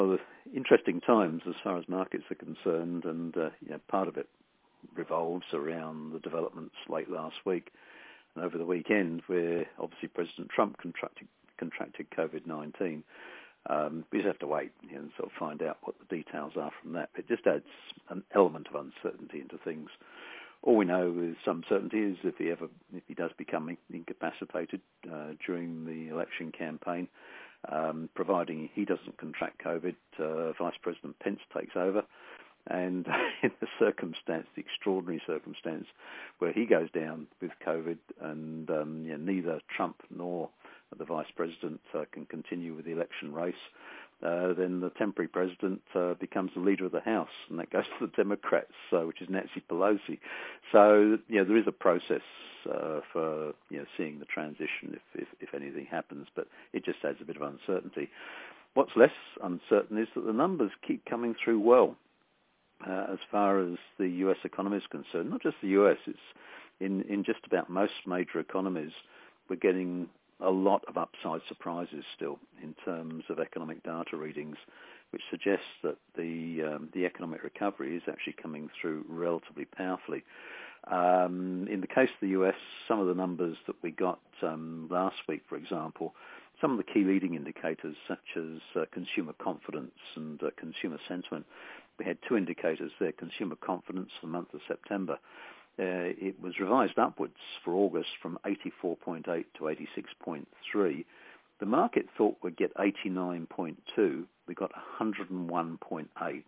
Well, interesting times as far as markets are concerned, and part of it revolves around the developments late last week and over the weekend, where obviously President Trump contracted COVID-19. We just have to wait and sort of find out what the details are from that. It just adds an element of uncertainty into things. All we know with some certainty is if he does become incapacitated during the election campaign, providing he doesn't contract COVID, Vice President Pence takes over. And in the extraordinary circumstance where he goes down with COVID and neither Trump nor the Vice President can continue with the election race, then the temporary president becomes the leader of the House, and that goes to the Democrats, which is Nancy Pelosi. So there is a process for seeing the transition if anything happens, but it just adds a bit of uncertainty. What's less uncertain is that the numbers keep coming through well. As far as the U.S. economy is concerned, not just the U.S., it's in just about most major economies, we're getting a lot of upside surprises still in terms of economic data readings, which suggests that the economic recovery is actually coming through relatively powerfully. In the case of the U.S., some of the numbers that we got last week, for example, some of the key leading indicators such as consumer confidence and consumer sentiment. We had two indicators there: consumer confidence for the month of September. It was revised upwards for August from 84.8 to 86.3. The market thought we'd get 89.2. We got 101.8.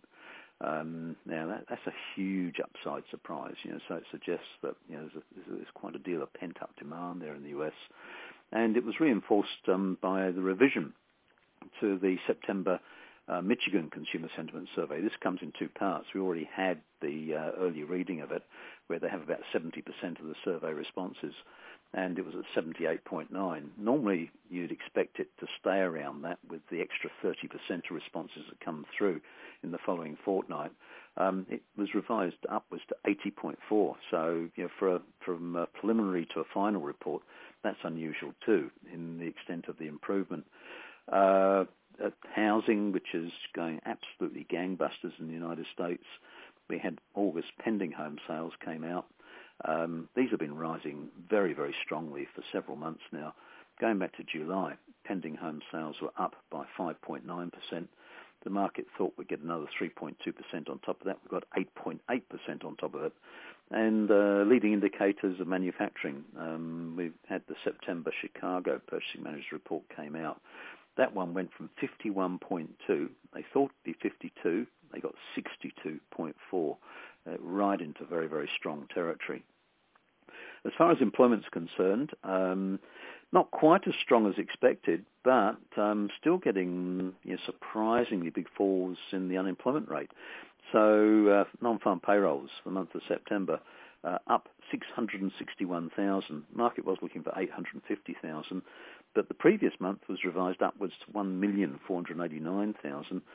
Now that's a huge upside surprise. So it suggests that there's quite a deal of pent-up demand there in the US, and it was reinforced by the revision to the September Michigan Consumer Sentiment Survey. This comes in two parts. We already had the early reading of it, where they have about 70% of the survey responses, and it was at 78.9. Normally, you'd expect it to stay around that with the extra 30% of responses that come through in the following fortnight. It was revised upwards to 80.4. So, from a preliminary to a final report, that's unusual too in the extent of the improvement. Housing, which is going absolutely gangbusters in the United States. We had August pending home sales came out. These have been rising very, very strongly for several months now. Going back to July, pending home sales were up by 5.9%. The market thought we'd get another 3.2% on top of that. We got 8.8% on top of it. And leading indicators of manufacturing, we've had the September Chicago Purchasing Managers Report came out. That one went from 51.2. They thought it'd be 52. They got 62.4, right into very, very strong territory. As far as employment's concerned, not quite as strong as expected, but still getting surprisingly big falls in the unemployment rate. So non-farm payrolls for the month of September up 661,000. Market was looking for 850,000. But the previous month was revised upwards to 1,489,000.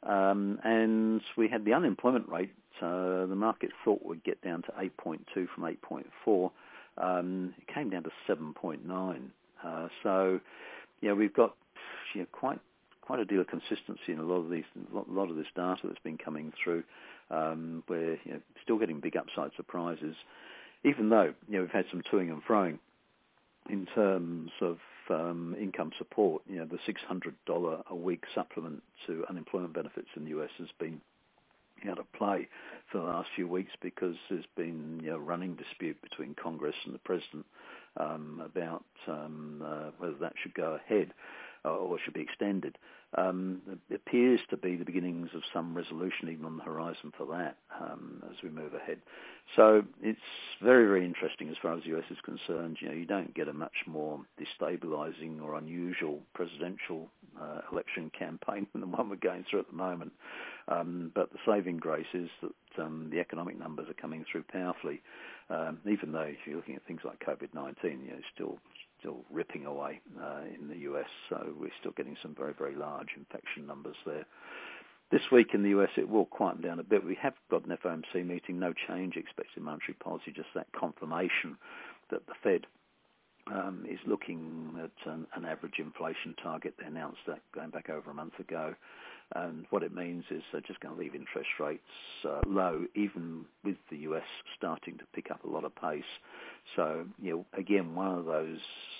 And we had the unemployment rate, the market thought would get down to 8.2 from 8.4. It came down to 7.9. So, we've got quite a deal of consistency in a lot of this data that's been coming through. We're still getting big upside surprises, even though we've had some toing and froing in terms of income support. The $600 a week supplement to unemployment benefits in the US has been out of play for the last few weeks because there's been a running dispute between Congress and the President about whether that should go ahead or should be extended. It appears to be the beginnings of some resolution even on the horizon for that as we move ahead. So it's very, very interesting as far as the US is concerned. You don't get a much more destabilizing or unusual presidential election campaign than the one we're going through at the moment. But the saving grace is that the economic numbers are coming through powerfully, even though if you're looking at things like COVID-19, still ripping away in the US, so we're still getting some very, very large infection numbers there. This week in the US, it will quieten down a bit. We have got an FOMC meeting, no change expected in monetary policy, just that confirmation that the Fed is looking at an average inflation target. They announced that going back over a month ago. And what it means is they're just going to leave interest rates low, even with the US starting to pick up a lot of pace. So, again, one of those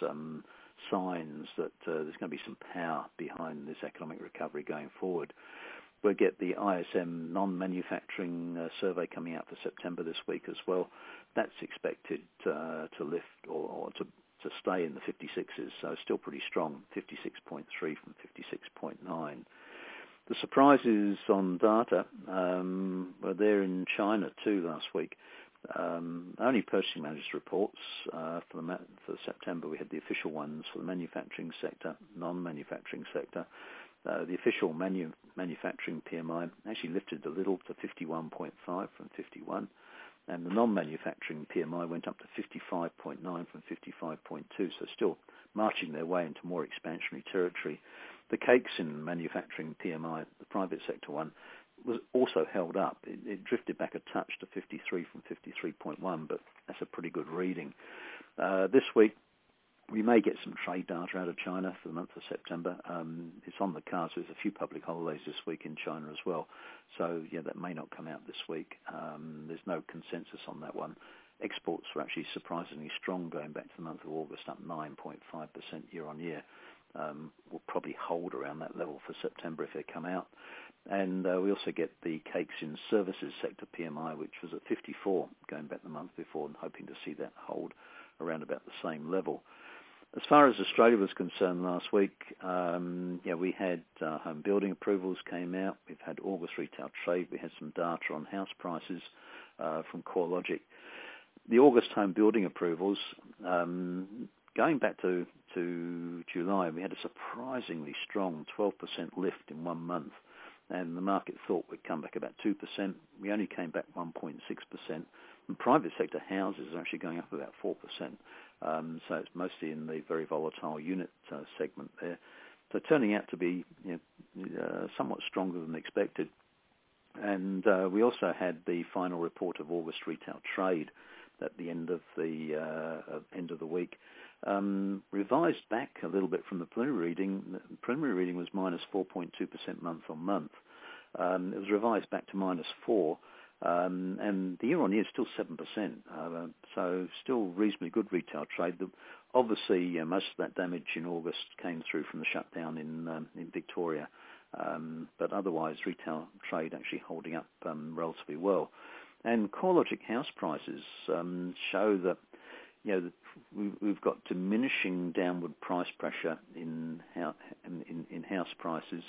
signs that there's going to be some power behind this economic recovery going forward. We'll get the ISM non-manufacturing survey coming out for September this week as well. That's expected to lift or to stay in the 56s, so still pretty strong, 56.3 from 56.9. The surprises on data were there in China too last week. Only purchasing managers reports for September. We had the official ones for the manufacturing sector, non-manufacturing sector. The official manufacturing PMI actually lifted a little to 51.5 from 51, and the non-manufacturing PMI went up to 55.9 from 55.2, so still marching their way into more expansionary territory. The cakes in manufacturing PMI, the private sector one, was also held up. It drifted back a touch to 53 from 53.1, but that's a pretty good reading. This week, we may get some trade data out of China for the month of September. It's on the cards. There's a few public holidays this week in China as well. So, that may not come out this week. There's no consensus on that one. Exports were actually surprisingly strong going back to the month of August, up 9.5% year on year. We'll probably hold around that level for September if they come out. And we also get the cakes in services sector PMI, which was at 54 going back the month before, and hoping to see that hold around about the same level. As far as Australia was concerned last week, we had home building approvals came out. We've had August retail trade. We had some data on house prices from CoreLogic. The August home building approvals, going back to July, we had a surprisingly strong 12% lift in 1 month. And the market thought we'd come back about 2%. We only came back 1.6%. And private sector houses are actually going up about 4%. So it's mostly in the very volatile unit segment there. So turning out to be somewhat stronger than expected. And we also had the final report of August retail trade at the end of the week. Revised back a little bit from the preliminary reading. The preliminary reading was minus 4.2% month on month. It was revised back to minus 4%, and the year on year is still 7%. So still reasonably good retail trade. Obviously, most of that damage in August came through from the shutdown in Victoria, but otherwise retail trade actually holding up relatively well. And CoreLogic house prices show that we've got diminishing downward price pressure in house prices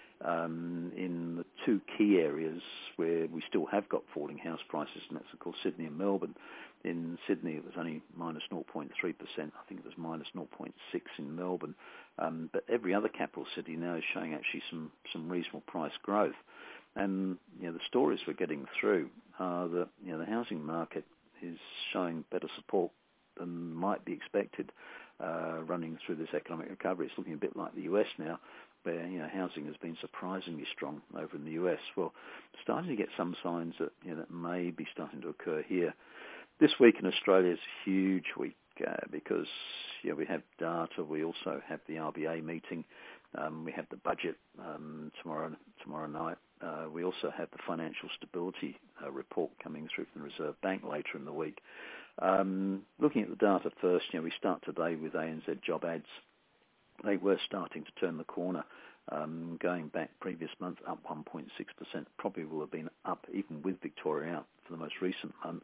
in the two key areas where we still have got falling house prices, and that's of course Sydney and Melbourne. In Sydney it was only minus 0.3%. I think it was minus 0.6% in Melbourne. But every other capital city now is showing actually some reasonable price growth. And the stories we're getting through are that the housing market is showing better support than might be expected running through this economic recovery. It's looking a bit like the US now, where housing has been surprisingly strong over in the US. Well, starting to get some signs that that may be starting to occur here. This week in Australia is a huge week because we have data. We also have the RBA meeting. We have the budget tomorrow night. We also have the financial stability report coming through from the Reserve Bank later in the week. Looking at the data first, we start today with ANZ job ads. They were starting to turn the corner. Going back previous month, up 1.6%. Probably will have been up even with Victoria out for the most recent month.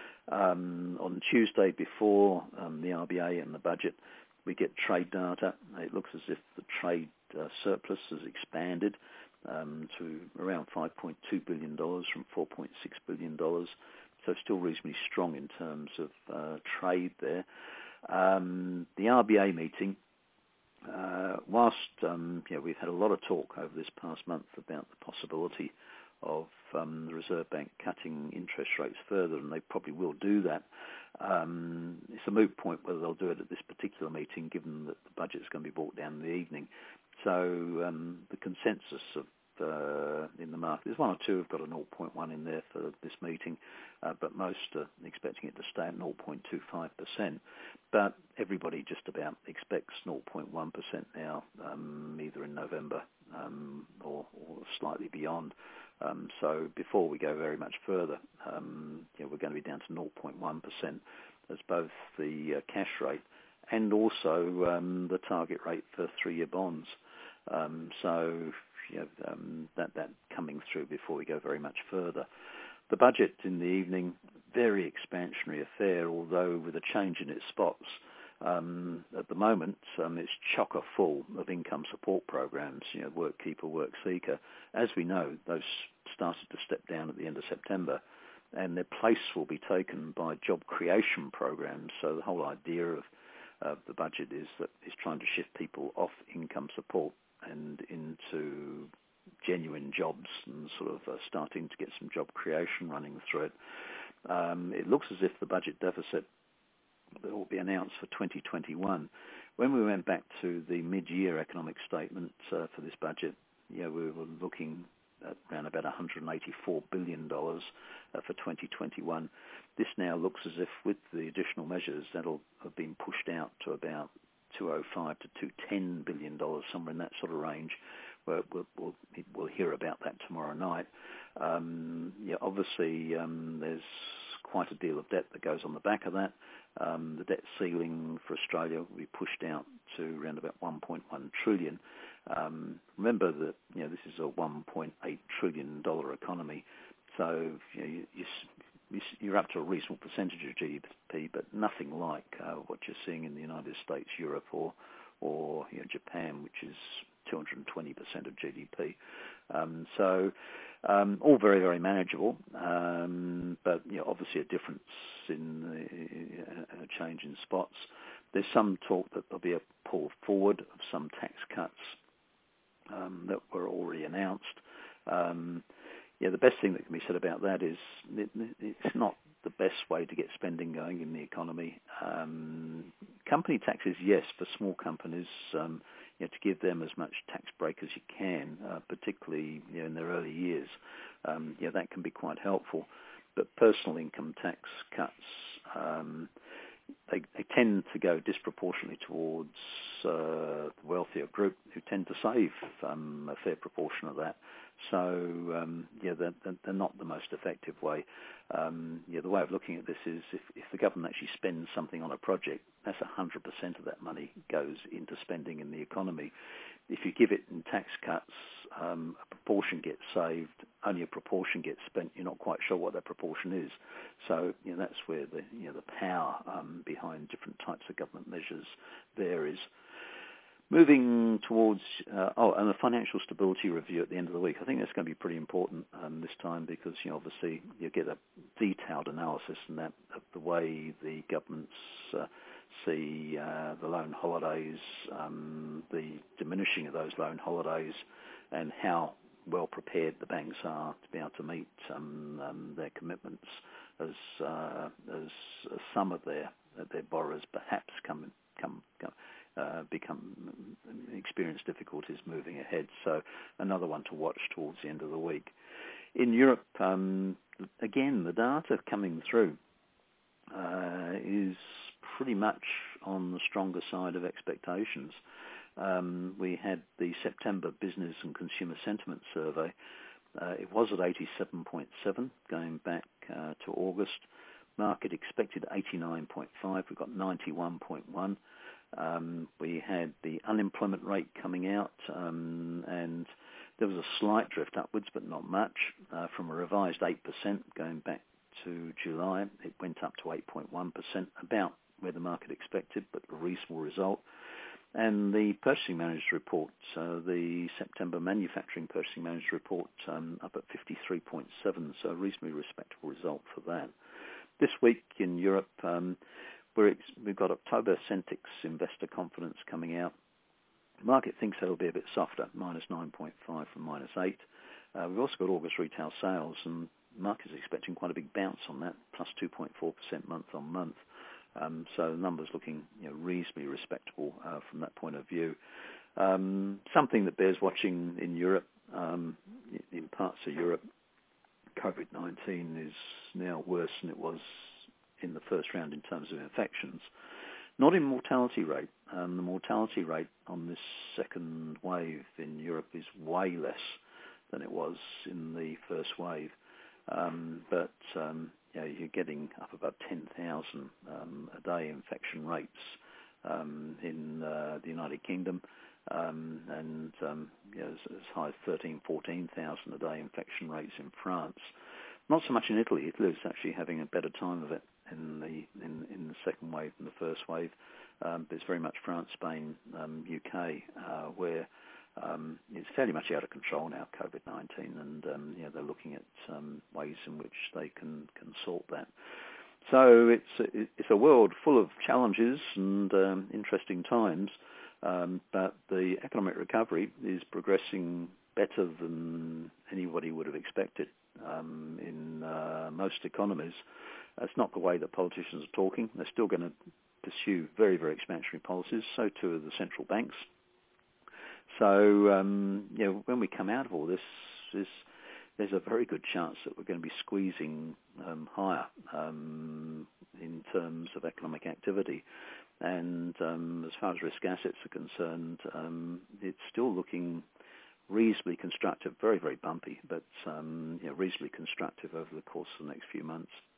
On Tuesday before the RBA and the budget, we get trade data. It looks as if the trade surplus has expanded to around $5.2 billion from $4.6 billion. So still reasonably strong in terms of trade there. The RBA meeting, whilst we've had a lot of talk over this past month about the possibility of the Reserve Bank cutting interest rates further, and they probably will do that. It's a moot point whether they'll do it at this particular meeting, given that the budget's going to be brought down in the evening. So the consensus in the market, there's one or two who've got a 0.1 in there for this meeting, but most are expecting it to stay at 0.25%. But everybody just about expects 0.1% now, either in November, or slightly beyond. So before we go very much further, we're going to be down to 0.1% as both the cash rate and also the target rate for 3-year bonds. That coming through before we go very much further. The budget in the evening, very expansionary affair, although with a change in its spots. At the moment, it's chocker full of income support programs, WorkKeeper, WorkSeeker. As we know, those started to step down at the end of September, and their place will be taken by job creation programs. So the whole idea of the budget is trying to shift people off income support and into genuine jobs and sort of starting to get some job creation running through it. It looks as if the budget deficit that will be announced for 2021. When we went back to the mid-year economic statement for this budget, we were looking at around about $184 billion for 2021. This now looks as if with the additional measures that'll have been pushed out to about $205 to $210 billion, somewhere in that sort of range. We'll hear about that tomorrow night. Obviously there's quite a deal of debt that goes on the back of that. The debt ceiling for Australia will be pushed out to around about $1.1 trillion. Remember that this is a $1.8 trillion economy, so you're up to a reasonable percentage of GDP, but nothing like what you're seeing in the United States, Europe, or Japan, which is 220% of GDP. All very, very manageable, but obviously a difference in a change in spots. There's some talk that there'll be a pull forward of some tax cuts that were already announced. The best thing that can be said about that is it's not the best way to get spending going in the economy. Company taxes, yes, for small companies, to give them as much tax break as you can, particularly in their early years. That can be quite helpful. But personal income tax cuts, they tend to go disproportionately towards the wealthier group who tend to save a fair proportion of that. So, they're not the most effective way. The way of looking at this is if the government actually spends something on a project, that's 100% of that money goes into spending in the economy. If you give it in tax cuts, a proportion gets saved, only a proportion gets spent. You're not quite sure what that proportion is. So, that's where the power behind different types of government measures varies. Moving towards, and the financial stability review at the end of the week. I think that's going to be pretty important this time because, obviously you get a detailed analysis in that of the way the governments see the loan holidays, the diminishing of those loan holidays, and how well prepared the banks are to be able to meet their commitments as some of their borrowers perhaps experience difficulties moving ahead. So another one to watch towards the end of the week. In Europe, again, the data coming through is pretty much on the stronger side of expectations. We had the September Business and Consumer Sentiment Survey. It was at 87.7 going back to August. Market expected 89.5. We got 91.1. We had the unemployment rate coming out, and there was a slight drift upwards, but not much. From a revised 8% going back to July, it went up to 8.1%, about where the market expected, but a reasonable result. And the Purchasing Managers Report, the September Manufacturing Purchasing Managers Report, up at 53.7, so a reasonably respectable result for that. This week in Europe, we've got October Centix investor confidence coming out. The market thinks that'll be a bit softer, minus 9.5 from minus 8. We've also got August retail sales, and the market is expecting quite a big bounce on that, plus 2.4% month on month. So the numbers looking reasonably respectable from that point of view. Something that bears watching in Europe, in parts of Europe, COVID-19 is now worse than it was in the first round in terms of infections. Not in mortality rate. the mortality rate on this second wave in Europe is way less than it was in the first wave. But you're getting up about 10,000 a day infection rates in the United Kingdom, and as high as 13,000, 14,000 a day infection rates in France. Not so much in Italy. Italy's actually having a better time of it in the second wave than the first wave. But it's very much France, Spain, UK, where it's fairly much out of control now, COVID-19, and they're looking at ways in which they can sort that. So it's a world full of challenges and interesting times, but the economic recovery is progressing better than anybody would have expected in most economies. That's not the way that politicians are talking. They're still going to pursue very, very expansionary policies. So too are the central banks. So, when we come out of all this, there's a very good chance that we're going to be squeezing higher in terms of economic activity. And as far as risk assets are concerned, it's still looking reasonably constructive, very, very bumpy, but reasonably constructive over the course of the next few months.